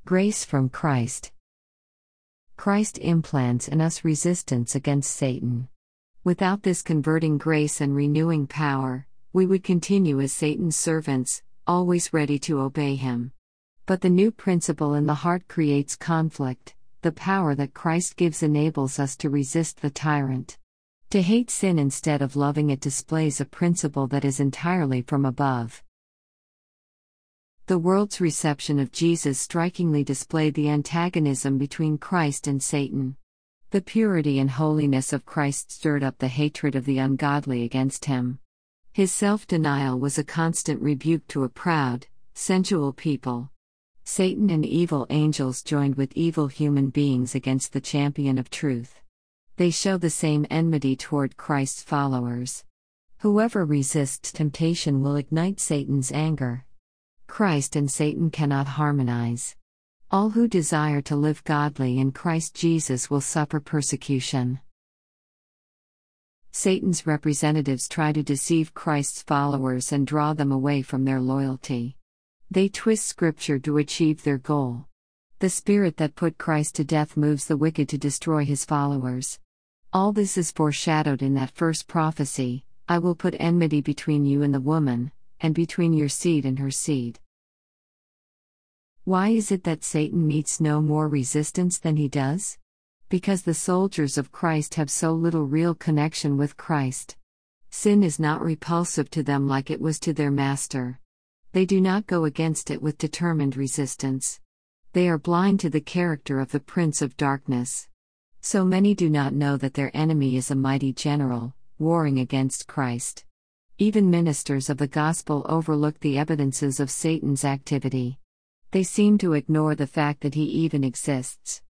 Grace from Christ. Christ implants in us resistance against Satan. Without this converting grace and renewing power, we would continue as Satan's servants, always ready to obey him. But the new principle in the heart creates conflict. The power that Christ gives enables us to resist the tyrant. To hate sin instead of loving it displays a principle that is entirely from above. The world's reception of Jesus strikingly displayed the antagonism between Christ and Satan. The purity and holiness of Christ stirred up the hatred of the ungodly against him. His self-denial was a constant rebuke to a proud, sensual people. Satan and evil angels joined with evil human beings against the champion of truth. They show the same enmity toward Christ's followers. Whoever resists temptation will ignite Satan's anger. Christ and Satan cannot harmonize. All who desire to live godly in Christ Jesus will suffer persecution. Satan's representatives try to deceive Christ's followers and draw them away from their loyalty. They twist Scripture to achieve their goal. The spirit that put Christ to death moves the wicked to destroy his followers. All this is foreshadowed in that first prophecy, "I will put enmity between you and the woman, and between your seed and her seed." Why is it that Satan meets no more resistance than he does? Because the soldiers of Christ have so little real connection with Christ. Sin is not repulsive to them like it was to their master. They do not go against it with determined resistance. They are blind to the character of the Prince of Darkness. So many do not know that their enemy is a mighty general, warring against Christ. Even ministers of the gospel overlook the evidences of Satan's activity. They seem to ignore the fact that he even exists.